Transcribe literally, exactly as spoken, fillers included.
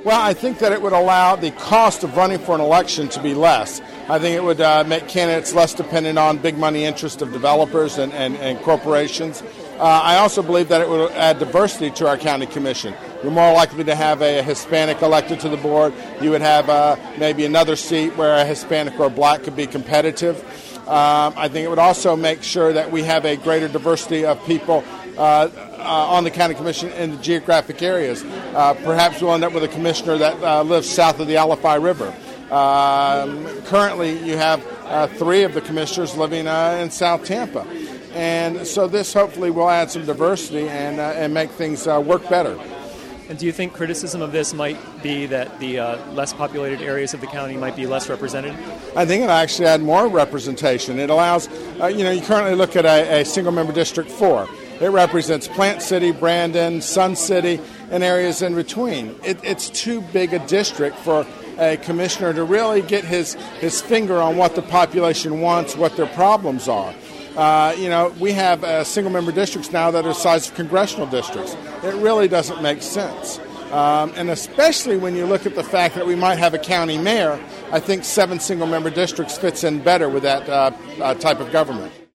Well, I think that it would allow the cost of running for an election to be less. I think it would uh, make candidates less dependent on big money interests of developers and, and, and corporations. Uh, I also believe that it would add diversity to our county commission. You're more likely to have a Hispanic elected to the board. You would have uh, maybe another seat where a Hispanic or a black could be competitive. Um, I think it would also make sure that we have a greater diversity of people uh, uh, on the county commission in the geographic areas. Uh, perhaps we'll end up with a commissioner that uh, lives south of the Alafai River. Um, currently, you have uh, three of the commissioners living uh, in South Tampa. And so this hopefully will add some diversity and, uh, and make things uh, work better. And do you think criticism of this might be that the uh, less populated areas of the county might be less represented? I think it'll actually add more representation. It allows, uh, you know, you currently look at a, a single-member District four. It represents Plant City, Brandon, Sun City, and areas in between. It, it's too big a district for a commissioner to really get his, his finger on what the population wants, what their problems are. Uh, you know, we have uh, single-member districts now that are the size of congressional districts. It really doesn't make sense. Um, and especially when you look at the fact that we might have a county mayor, I think seven single-member districts fits in better with that uh, uh, type of government.